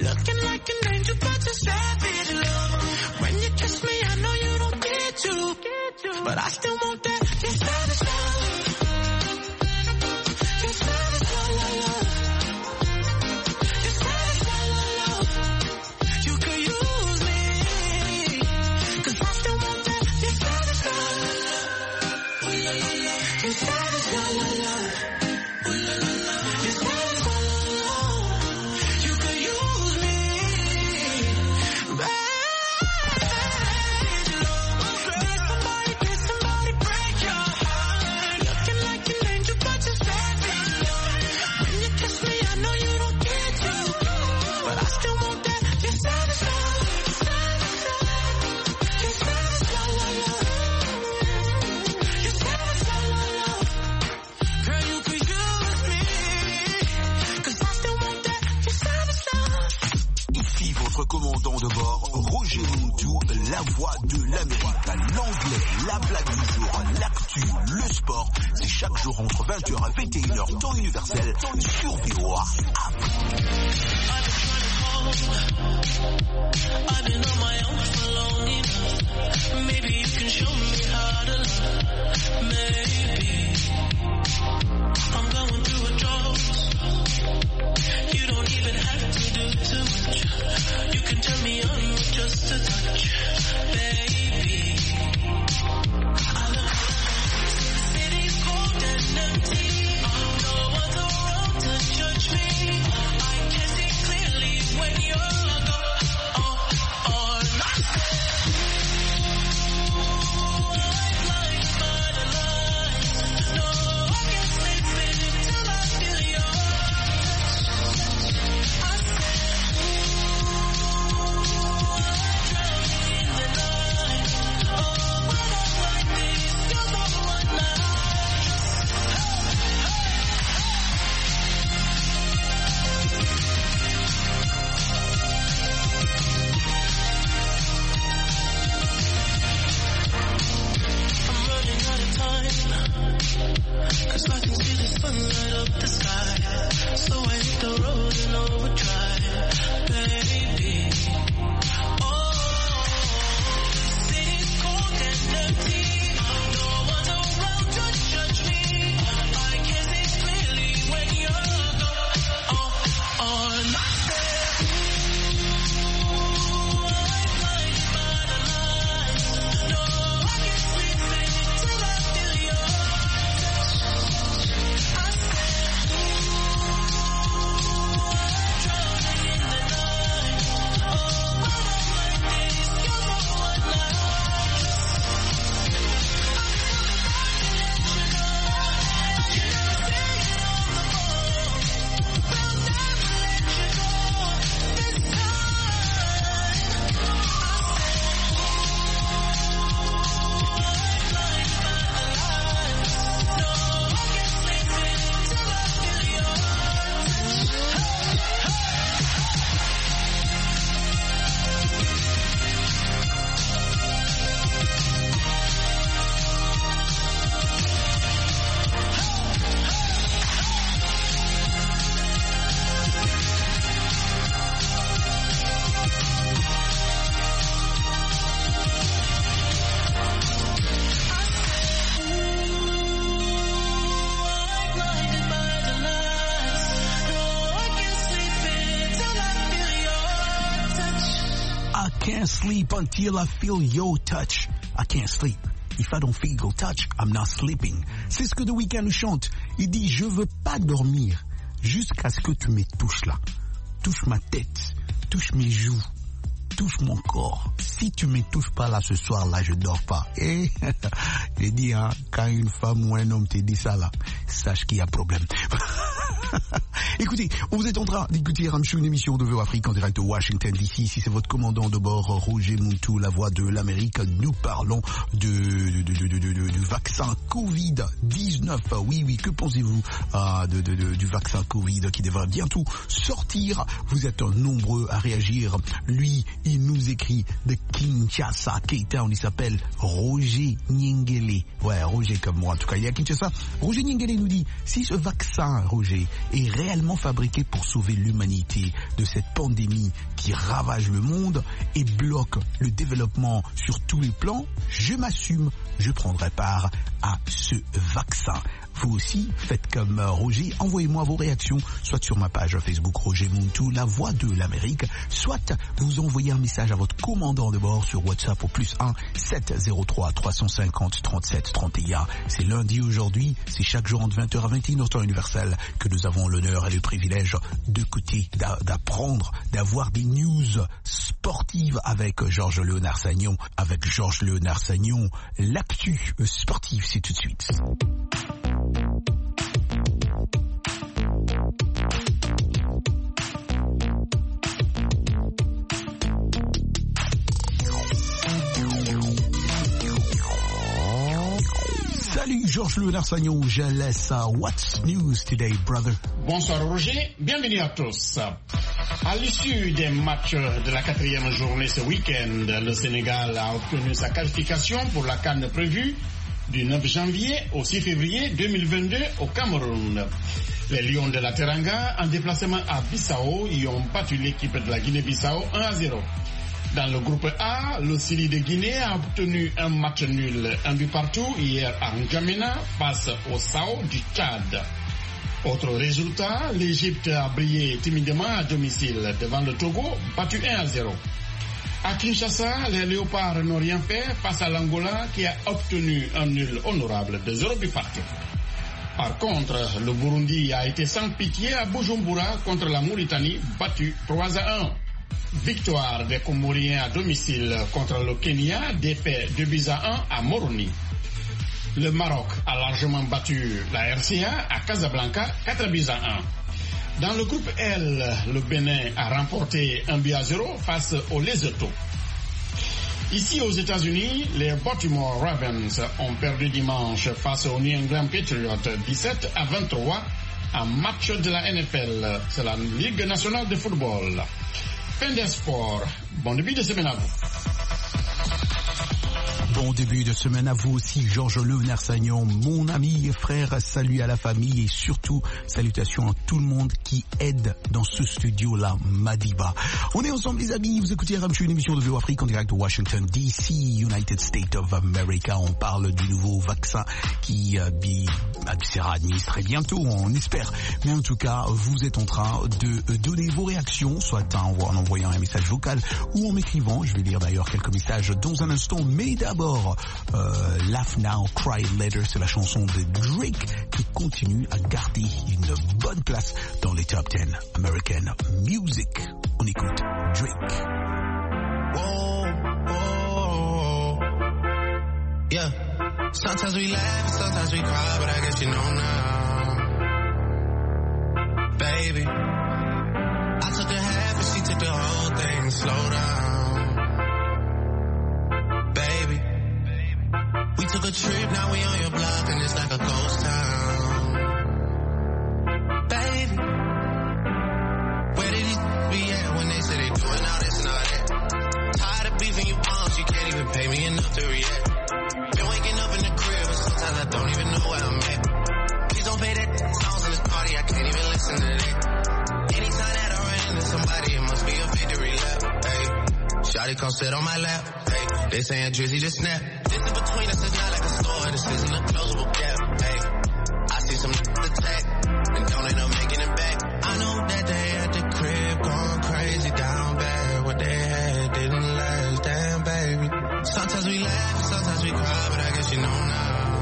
Looking like an angel, but you're savage, love. When you kiss me, I know you don't get to, but I still want that. You're savage, love. You're savage, love, love. You're savage, love, love. You could use me, 'cause I still want that. You're savage, love. You're savage, love, love. You're savage, love, love. You could use me, babe. Did somebody break your heart? Looking like an angel, but you're savage, love. When you kiss me, I know you don't get to, but I still want that. You're savage, love. You're savage, love, love. You're savage, love, love. Girl, you could use me, 'cause I still want that. You're savage, love. Ici votre commandant de bord, Roger Montou, la voix de l'Amérique. L'anglais, la blague du jour, l'actu, le sport. C'est chaque jour entre 20h et 21h, temps universel, sur VOA. I've been on my own for long enough. Maybe you can show me how to love. Maybe I'm going through a drought. You don't even have to do too much. You can turn me on with just a touch, baby. I look around, city's cold and empty. No one's around to judge me. I can see clearly when you're gone. Not blinded by the lights. No, I can't sleep till I feel your touch. I said, drowning in the night. Oh, when I'm like this, you're the one I I'm running out of time, 'cause I can see the sun light up the sky. So I hit the road in overdrive, baby. Oh, city's cold and empty. No one's around to judge me. I can see clearly when you're gone. Not there. Blinded by the lights. No, I can't sleep till I feel your touch. I said, drowning in the night. Oh, when I'm like this, you're the one I blinded by the lights. No, I can't sleep till I feel your touch. I can't sleep until I feel your touch. I can't sleep. If I don't feel your touch, I'm not sleeping. C'est ce que The Weeknd chante. Il dit, je veux pas dormir jusqu'à ce que tu me touches là. Touche ma tête, touche mes joues, touche mon corps. Si tu me touches pas là ce soir là, je dors pas. Et j'ai dit, hein, quand une femme ou un homme te dit ça là, sache qu'il y a problème. Écoutez, vous êtes en train d'écouter Ramchou, une émission de VOA Afrique en direct de Washington DC. Ici, c'est votre commandant de bord, Roger Montou, la voix de l'Amérique. Nous parlons du vaccin Covid-19. Oui, que pensez-vous du vaccin Covid qui devrait bientôt sortir? Vous êtes nombreux à réagir. Lui, il nous écrit de Kinshasa, K-Town. Il s'appelle Roger Nyengele. Ouais, Roger comme moi, en tout cas, il est à Kinshasa. Roger Nyengele nous dit, si ce vaccin, Roger, est réellement spécialement fabriqué pour sauver l'humanité de cette pandémie qui ravage le monde et bloque le développement sur tous les plans, je m'assume, je prendrai part à ce vaccin. Vous aussi, faites comme Roger, envoyez-moi vos réactions, soit sur ma page Facebook Roger Muntu, la voix de l'Amérique, soit vous envoyez un message à votre commandant de bord sur WhatsApp au +1 703 350 37 31. C'est lundi aujourd'hui, c'est chaque jour entre 20h à 21h temps universel que nous avons l'honneur et le privilège d'écouter, d'apprendre, d'avoir des news sportives avec Georges Léonard Sagnon. Avec Georges Léonard Sagnon, l'actu sportive, c'est tout de suite. Salut Georges Léonard Sagnon, je laisse What's News Today, brother. Bonsoir Roger, bienvenue à tous. À l'issue des matchs de la 4e journée ce week-end, le Sénégal a obtenu sa qualification pour la CAN prévue du 9 janvier au 6 février 2022 au Cameroun. Les Lions de la Teranga, en déplacement à Bissau, y ont battu l'équipe de la Guinée-Bissau 1-0. Dans le groupe A, le Sili de Guinée a obtenu un match nul, un but partout hier à N'Djamena face au Sao du Tchad. Autre résultat, l'Égypte a brillé timidement à domicile devant le Togo, battu 1-0. À Kinshasa, les Léopards n'ont rien fait face à l'Angola qui a obtenu un nul honorable de 0 but partout. Par contre, le Burundi a été sans pitié à Bujumbura contre la Mauritanie, battu 3-1. Victoire des Comoriens à domicile contre le Kenya, défait 2-1 à Moroni. Le Maroc a largement battu la RCA à Casablanca 4-1. Dans le groupe L, le Bénin a remporté 1-0 face au Lesotho. Ici aux États-Unis, les Baltimore Ravens ont perdu dimanche face aux New England Patriots 17-23 en match de la NFL, c'est la Ligue nationale de football. Fin des sports. Bon début de semaine à vous. Bon début de semaine à vous aussi, Georges Léonard Sagnon, mon ami et frère, salut à la famille et surtout salutations à tout le monde qui aide dans ce studio-là, Madiba. On est ensemble les amis, vous écoutez RMC, une émission de VO Afrique en direct de Washington DC, United States of America. On parle du nouveau vaccin qui sera administré bientôt, on espère. Mais en tout cas, vous êtes en train de donner vos réactions, soit en envoyant un message vocal ou en m'écrivant. Je vais lire d'ailleurs quelques messages dans un instant, mais d'abord, Laugh Now, Cry Later, c'est la chanson de Drake qui continue à garder une bonne place dans les top 10 American Music. On écoute Drake. Whoa, whoa, yeah. Sometimes we laugh, sometimes we cry, but I guess you know now. Baby, I took a half and she took the whole thing. Slow down. Baby, we took a trip, now we on your block and it's like a ghost town. Baby, where did these be at when they say they doing all this and all that? Tired of beefing you bums, you can't even pay me enough to react. Been waking up in the crib, but sometimes I don't even know where I'm at. Please don't pay that songs in this party, I can't even listen to that. Anytime that I run into somebody, it must be a victory lap. Hey, shawty come sit on my lap. Hey, they saying Drizzy just snap. This in between us is not like a store, this isn't a closable gap. Hey, I see some attack, and don't end up making it back. I know that they at the crib going crazy down bad. What they had didn't last, damn baby. Sometimes we laugh, sometimes we cry, but I guess you know now.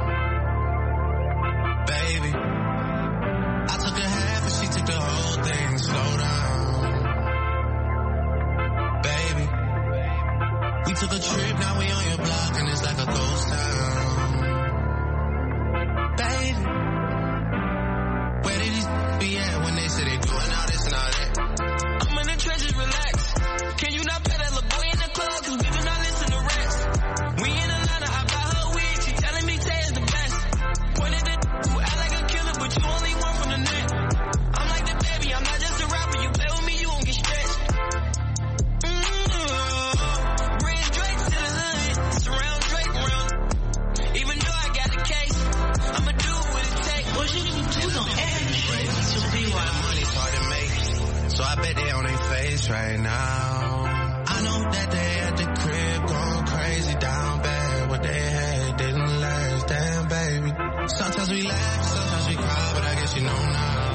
Baby, I took a half and she took the whole thing. Slow down. Baby, we took a trip, now we on your block and it's like a ghost town. Baby, where did these be at when they say they doing all this and all that? I'm in the trenches, relax. Can you not pay that little boy in the club? Cause we do not listen to rats. We in Atlanta, I buy her wig. She telling me Tay is the best. Pointed at who act like a killer, but you only one from the net. I'm like the baby, I'm not just a rapper. You play with me, you won't get stretched. Bring Drake to the hood. Surround Drake around. now. I know that they at the crib going crazy down bad. What they had didn't last, damn baby. Sometimes we laugh, sometimes we cry, but I guess you know now.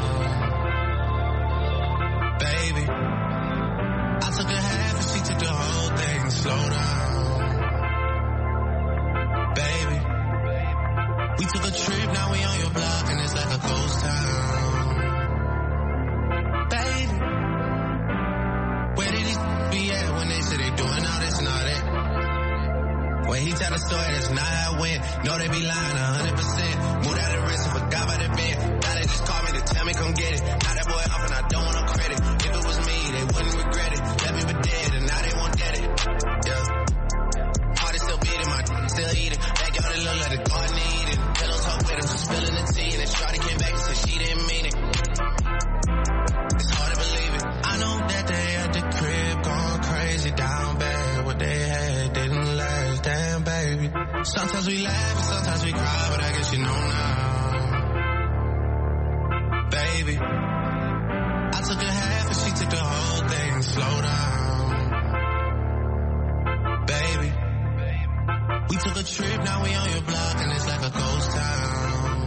Baby, I took a half and she took the whole thing. Slow down, baby. We took a trip, now we on your block and it's like a ghost town. Baby, where did he be at when they say they doing all this and all that? When he tell the story, that's not how it went. No, they be lying 100%. Moved out of the wrist and forgot about the bed. Now they just call me to tell me come get it. Now that boy off and I don't want no credit. If it was me, they wouldn't regret it. Left me for dead and now they won't get it. Yeah. Heart is still beating, my still eating. Backyard it look like the garden eating. Pillows talk with him, so spilling the tea. And then Shawty came back and said she didn't mean it. It's hard to believe it. I know that they at the crib going crazy down bad. What they had didn't last, damn baby. Sometimes we laugh and sometimes we cry, but I guess you know now. Baby, I took a half and she took the whole thing. Slow down, baby. We took a trip, now we on your block and it's like a ghost town.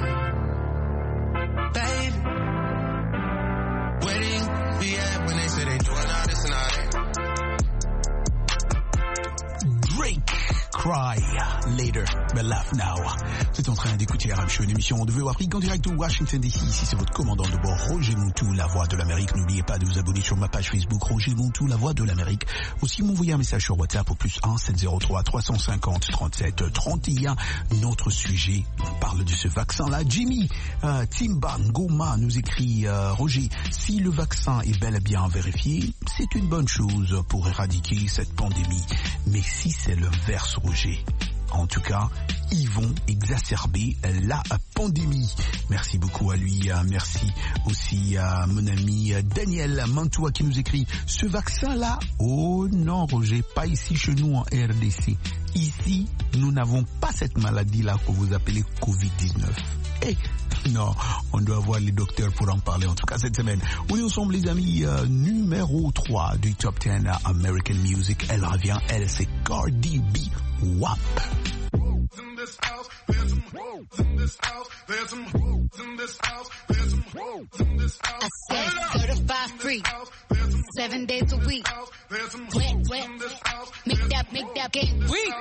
Baby, where do you be at when they say they doing all this and all that? Drake, Cry Later, but Laugh Now. Vous êtes en train d'écouter RM Show, une émission de VOA Afrique en direct de Washington DC. Ici, c'est votre commandant de bord, Roger Montou, la voix de l'Amérique. N'oubliez pas de vous abonner sur ma page Facebook, Roger Montou, la voix de l'Amérique. Aussi, m'envoyer un message sur WhatsApp au +1 703 350 37 31. Notre sujet, on parle de ce vaccin-là. Jimmy Timba Ngoma nous écrit, Roger, si le vaccin est bel et bien vérifié, c'est une bonne chose pour éradiquer cette pandémie. Mais si c'est l'inverse, Roger, en tout cas, ils vont exacerber la pandémie. Merci beaucoup à lui. Merci aussi à mon ami Daniel Mantoua qui nous écrit, ce vaccin-là, oh non Roger, pas ici chez nous en RDC. Ici, nous n'avons pas cette maladie-là que vous appelez Covid-19. Hey, non, on doit voir les docteurs pour en parler en tout cas cette semaine. On est ensemble les amis, numéro 3 du Top 10 American Music. Elle revient, elle c'est Cardi B, WAP. In this house, there's some hoes in this house, there's some hoes in this house, there's some hoes in this house. I said certified free, 7 days a week. Wet, wet, make that game weak.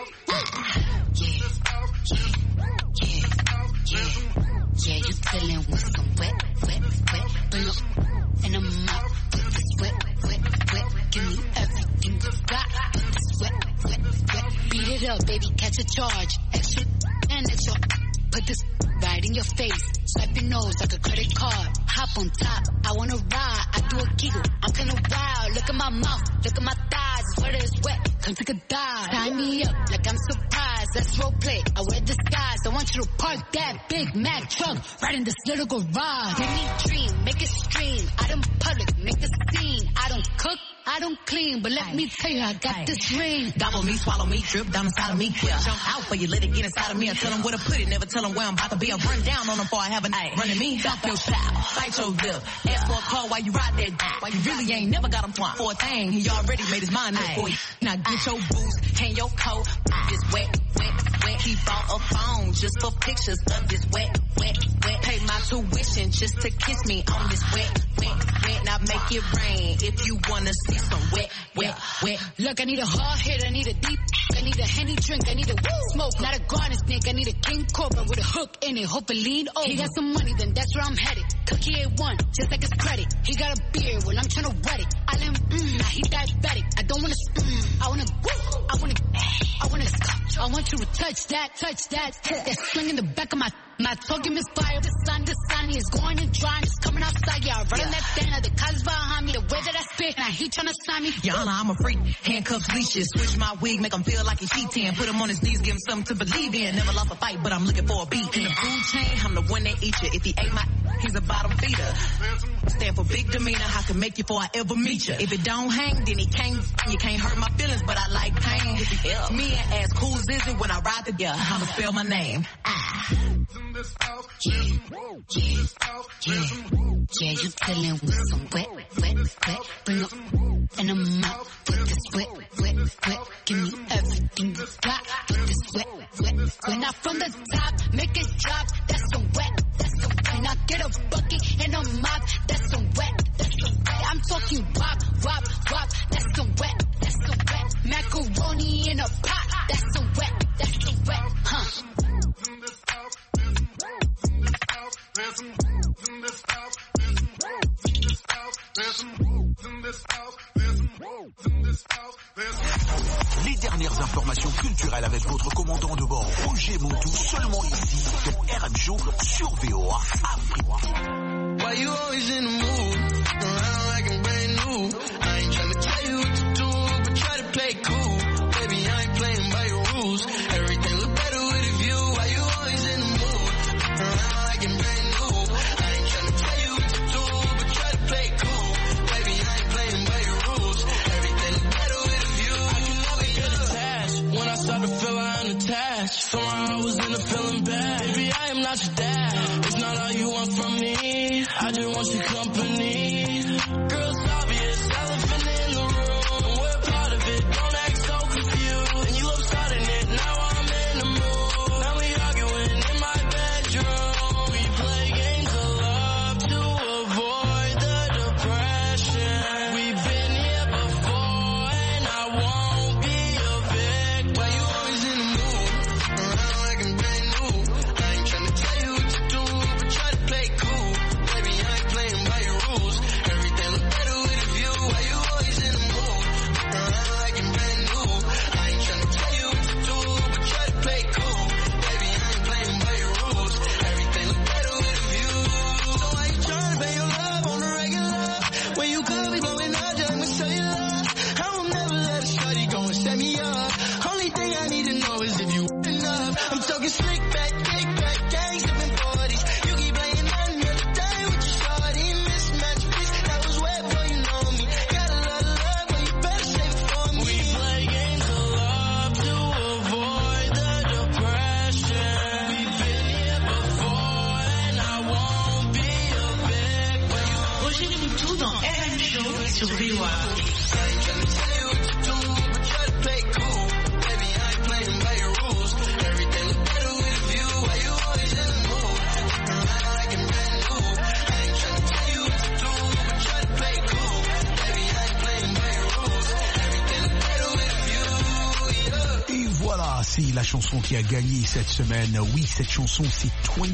Yeah, you dealing with some wet, bring up in a mop, put this wet, give me everything you got, put this wet, beat it up, baby, catch a charge, extra and extra, put this right in your face, swipe your nose like a credit card, hop on top, I wanna ride, I do a giggle, I'm kinda wild, look at my mouth, look at my thighs, it's wet, it's wet, come take a dive, tie me up like I'm surprised, let's role play, I wear disguise, I want you to park that Big Mac truck right in this little garage, give me dream, make it stream, out in public, make a scene, I don't cook, I don't clean, but let me tell you, I got this ring. Gobble me, swallow me, drip down inside of me. Yeah. Jump out for you, let it get inside of me. I tell them where to put it, never tell them where I'm about to be. I run down on them before I have a night. Running me, stop your style, bite your lip. Ask for a call while you ride that dick. Why you really ain't never got him for a thing. He already made his mind up for you. Now get your boots, hang your coat. This wet. He bought a phone just for pictures of this wet. Pay my tuition just to kiss me on this wet. Now make it rain if you wanna see some wet. Look, I need a hard hit, I need a deep, I need a Henny drink, I need a smoke, not a garden snake, I need a king cobra with a hook in it, hope it lean over. He got some money, then that's where I'm headed. Cookie A1, just like his credit. He got a beard, well I'm tryna wet it. I let him, now he diabetic. I don't wanna, I want you to touch that, that sling in the back of my talking misfire. The sun is going and drying, it's coming outside. Yeah, I run on that thing, the cuz behind me, the way that I spit, now he tryna sign me. Your Honor, I'm a freak, handcuffs, leashes, switch my wig, make him feel like he's cheating. Put him on his knees, give him something to believe in. Never lost a fight, but I'm looking for a beat. In the food chain, I'm the one that eat you. If he ate my, he's a bottom feeder. Stand for big demeanor, I can make you before I ever meet you. If it don't hang, then he can't, you can't hurt my feelings, but I like pain. If he help me and ask who's is it when I ride together, I'ma spell my name. Yeah, you dealing with some wet, bring up and I'm out with this wet, wet, wet. Give me everything you got with this wet, wet, wet. Now from the top, make it drop. That's some wet, that's some wet. Now get a bucket and a mop. That's some wet, that's some wet. I'm talking wop, wop, wop. That's some wet, that's some wet. Macaroni in a pot. That's some wet, that's some wet. Huh? There's some hoes in this house. There's some hoes in this house. There's some hoes in this house. There's some hoes in this house. There's some hoes. Les dernières informations culturelles avec votre commandant de bord, Roger Montou, seulement ici, dans RM Show sur VOA Afrique. Why you always in the mood? Around like I'm brand new. I ain't tryna tell you what to do, but try to play cool. Baby, I ain't playing by your rules. Everything look better with a view. Why you always in the mood? Around like I'm brand new. I ain't tryna tell you what to do, but try to play cool. Baby, I ain't playing by your rules. Everything look better with a view. I can never get attached. When I start to feel I'm attached, somehow I was in a feeling bad. Baby, I am not your dad. It's not all you want from me. I just want your company. Girl, it's obvious, elephant in the room. We're part of it, don't act so confused. And you love starting it, now I'm in the mood. Now we arguing in my bedroom. We play games of love to avoid the depression. We've been here before and I won't be a victim. Why you always in the mood? Around like I'm brand new. I ain't tryna tell you what to do, but try to play cool. Baby, I ain't playing by your rules. Everything look better with a view. Why you always in the mood? Around like I'm brand new. I ain't tryna tell you what to do, but try to play cool. Baby, I ain't playing by your rules. Everything look better with a view. So why you tryna pay your love on the regular? When you could be blowing up, just I'ma show you love. I will never let a shorty go and set me up. Only thing I need to know is if you enough. I'm talking slick back, kick back, gang sipping 40s. You keep playing another day with your shorty. Mismatch piece, that was way before you know me. Got a lot of love, but you better save it for me. We play games of love to avoid the depression. We've been here before and I won't be a victim. Roger Montou dans RM Show sur VOA. I ain't tryna tell you what to do, but try to play cool. Baby, I ain't playing by your rules. Everything look better with a view. Why you always in the mood? Around like I'm brand new. I ain't tryna tell you what to do, but try to play cool. Baby, I ain't playing by your rules. Everything look better with a view. Yeah. Et voilà, c'est la chanson qui a gagné cette semaine. Oui, cette chanson, c'est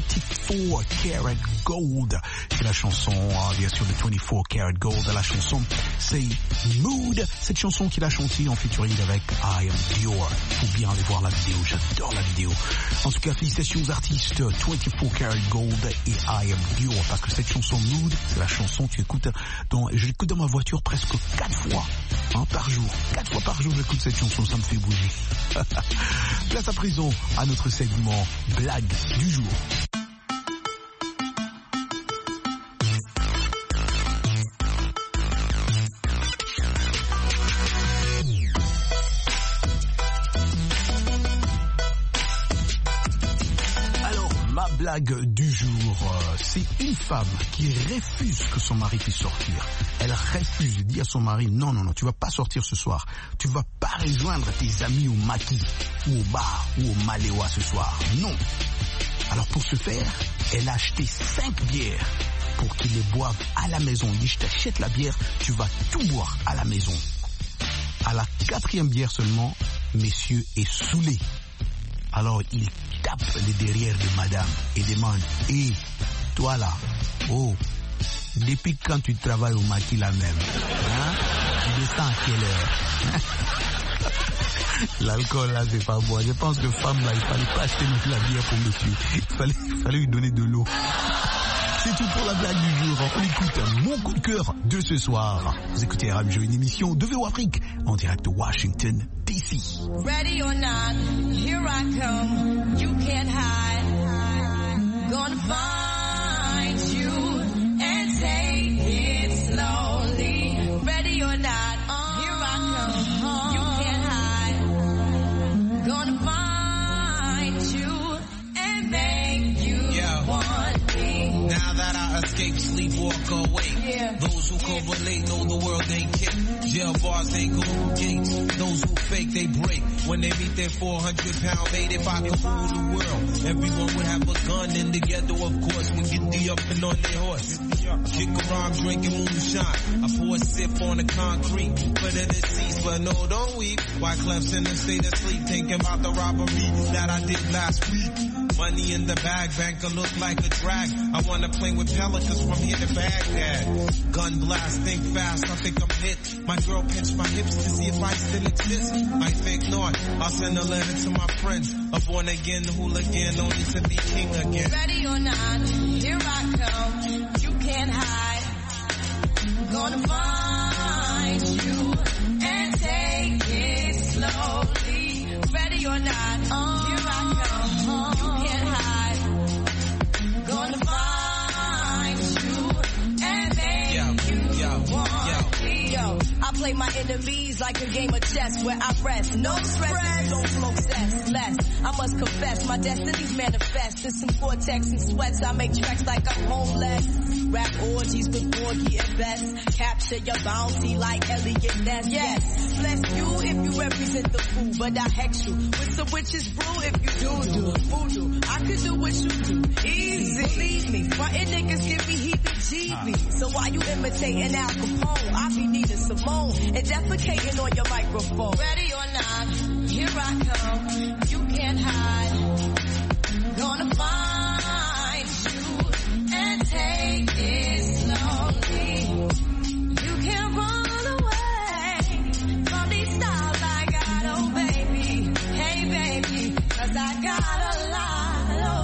24 Karat Gold. C'est la chanson, bien sûr, de 24 Karat Gold. La chanson, c'est Mood. Cette chanson qu'il a chantée en featuring avec I Am Dior. Faut bien aller voir la vidéo, j'adore la vidéo. En tout cas, félicitations aux artistes 24 Karat Gold et I Am Dior. Parce que cette chanson Mood, c'est la chanson que tu écoutes je l'écoute dans ma voiture presque 4 fois par jour. 4 fois par jour, j'écoute cette chanson, ça me fait bouger. Place à présent à notre segment blague du jour. Alors, ma blague du jour, c'est une femme qui refuse que son mari puisse sortir. Elle refuse, dit à son mari, non, tu vas pas sortir ce soir. Tu vas pas rejoindre tes amis au maquis, ou au bar, ou au Maléwa ce soir. Non. Alors pour ce faire, elle a acheté 5 bières pour qu'ils les boivent à la maison. Il dit, je t'achète la bière, tu vas tout boire à la maison. À la 4e bière seulement, messieurs est saoulé. Alors il tape les derrière de madame et demande, hé, toi là, oh, depuis quand tu travailles au maquis là même, hein? Tu descends à quelle heure? L'alcool là c'est pas bon. Je pense que femme là il fallait pas acheter notre la bière pour monsieur. Il fallait lui donner de l'eau. C'est tout pour la blague du jour. On écoute mon coup de cœur de ce soir. Vous écoutez RM Show, une émission de VOA Afrique en direct de Washington DC. Ready or not, here I come. You can't hide. Gonna find you and take it slowly. Ready or not, here I come. You can't hide. Gonna find you and make you want me. Now that I escaped sleepwalking walk away. Those who correlate know the world ain't kick. Jail bars ain't golden gates. Those who fake, they break. When they meet their 400-pound mate, if I could rule the world, everyone would have a gun in the ghetto, of course. When get the up and on their horse. Kick around drinking moonshine. I pour a sip on the concrete for the deceased, but no, don't weep. Why Clef's in a state of sleep, thinking about the robbery that I did last week. Money in the bag, banker look like a drag. I wanna play with pelicans from here to Baghdad. Gun blast, think fast, I think I'm hit. My girl pinched my hips to see if I still exist. I think not, I'll send a letter to my friends. A born again hooligan, only to be king again. Ready or not, here I come. You can't hide. I'm gonna find you and take it slowly. Ready or not, here I come. You can't hide. I'm gonna find you and make you want me. Yo, I play my enemies like a game of chess where I rest. No stress, don't smoke cess. Less, I must confess, my destinies manifest. In some cortex and sweats, I make tracks like I'm homeless. Rap orgies with Borgie and Best. Capture your bounty like Elliot Ness. Yes, bless you if you represent the fool, but I hex you with some witches brew if you do voodoo. I could do what you do, easy. Believe me, frontin' niggas give me heebie-jeebies. So why you imitating Al Capone? I be needing Simone and defecating on your microphone. Ready or not, here I come. You can't hide. Gonna find you and take it slowly. You can't run away from these stars I got, oh baby. Hey baby, 'cause I got a lot, oh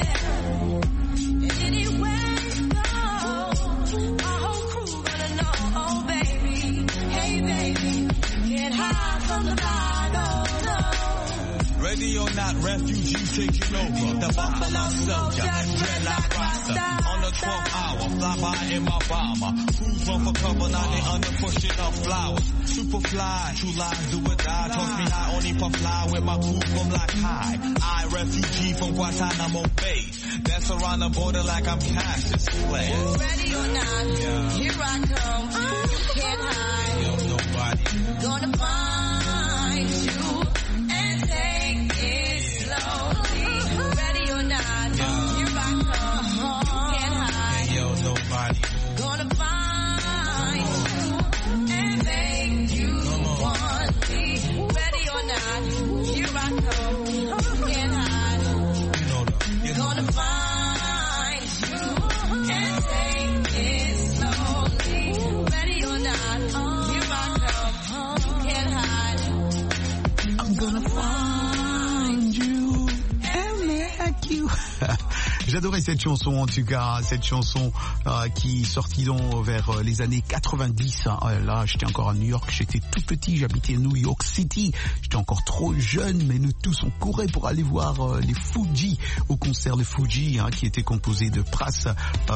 yeah. And anywhere you go, my whole crew gonna know, oh baby. Hey baby, can't hide from the vibe, oh no. Ready or not, refugees taking over. The Buffalo Soldier, dreadlock roster. On the 12th hour, fly by in my bomber. Crews run for cover, now they under pushing up flowers. Super fly, true lies do or die. Toss me high, only for fly with my crew from like high. I refugee from Guantanamo Bay. That's around the border like I'm Cassius Clay. Ready or not, here I come. You can't hide. Yo, nobody. Gonna find you and take it slowly. Ready or not, here I come. You can't hide. Yo, nobody. Gonna find you and make you want me. Ready or not, here I come. You can't hide. Gonna find you and take it slowly. Ready or not, here I come. You can't hide. I'm gonna find you and make you. J'adorais cette chanson, en tout cas, cette chanson qui sortit donc vers les années 90. Là, j'étais encore à New York, j'étais tout petit, j'habitais New York City. J'étais encore trop jeune, mais nous tous, on courait pour aller voir les Fugees au concert de Fugees, qui était composé de Pras,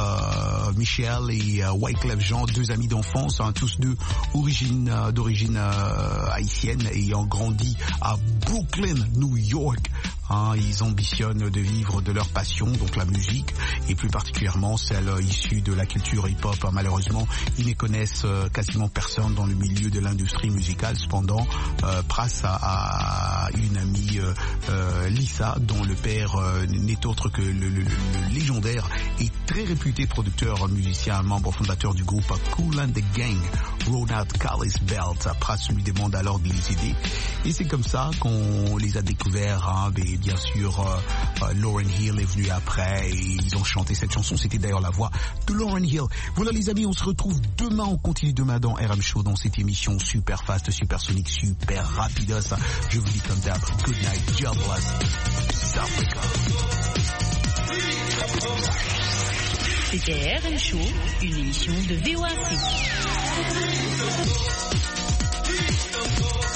Michel et Wyclef Jean, deux amis d'enfance, tous deux d'origine haïtienne, ayant grandi à Brooklyn, New York. Ils ambitionnent de vivre de leur passion, donc la musique, et plus particulièrement celle issue de la culture hip-hop. Malheureusement, ils ne connaissent quasiment personne dans le milieu de l'industrie musicale. Cependant, Pras a une amie, Lisa, dont le père n'est autre que le légendaire et très réputé producteur musicien, membre fondateur du groupe Kool and the Gang, Ronald Callis Belt. Pras lui demande alors de les aider, et c'est comme ça qu'on les a découverts. Et bien sûr, Lauryn Hill est venue après et ils ont chanté cette chanson. C'était d'ailleurs la voix de Lauryn Hill. Voilà les amis, on se retrouve demain. On continue demain dans RM Show, dans cette émission super fast, super sonique, super rapidos. Je vous dis comme d'hab, good night, God bless, South Africa. C'était RM Show, une émission de VOA Afrique.